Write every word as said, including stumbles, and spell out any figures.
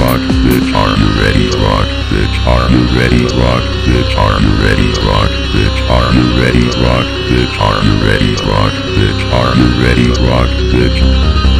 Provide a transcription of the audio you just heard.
rock, bitch? Are you ready to rock, bitch? Are you ready to rock, bitch? Are you ready to rock, bitch? Are you ready to rock, bitch? Are you ready to rock, bitch? Are you ready to rock, bitch?